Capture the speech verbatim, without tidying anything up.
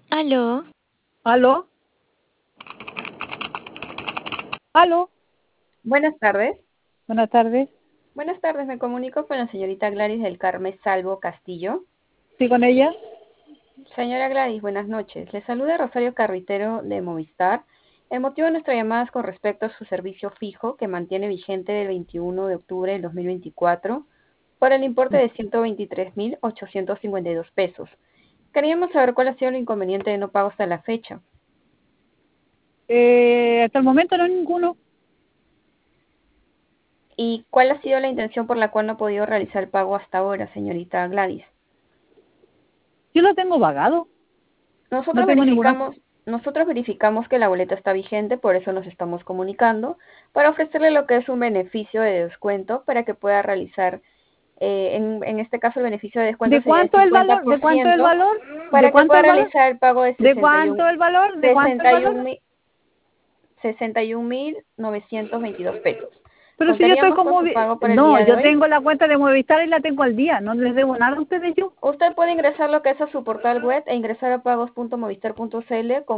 Aló, ¿Aló? ¿Aló? Buenas tardes. Buenas tardes. Buenas tardes, me comunico con la señorita Gladys del Carmen Salvo Castillo. ¿Sí con ella? Señora Gladys, buenas noches. Le saluda Rosario Carritero de Movistar. El motivo de nuestra llamada es con respecto a su servicio fijo que mantiene vigente del veintiuno de octubre del dos mil veinticuatro por el importe de ciento veintitrés mil ochocientos cincuenta y dos pesos. Queríamos saber cuál ha sido el inconveniente de no pago hasta la fecha Eh, hasta el momento no ninguno. y cuál ha sido la intención por la cual no ha podido realizar el pago hasta ahora, señorita Gladys. Yo lo tengo pagado. No Nosotros tengo ninguna. verificamos, nosotros verificamos que la boleta está vigente, por eso nos estamos comunicando, para ofrecerle lo que es un beneficio de descuento para que pueda realizar, eh, en, en este caso el beneficio de descuento ¿De sería del cuánto el valor? ¿De cuánto el cincuenta por ciento, valor? ¿De para que cuánto pueda el valor? realizar el pago de ¿De sesenta y uno, cuánto el valor? ¿De cuánto el sesenta y un valor? mil, sesenta y un mil novecientos veintidós pesos. Pero si yo estoy Contaríamos con con su Movi... pago para el No, día de yo hoy. tengo la cuenta de Movistar y la tengo al día. No les debo nada a ustedes yo. Usted puede ingresar lo que es a su portal web e ingresar a pagos punto movistar punto cl con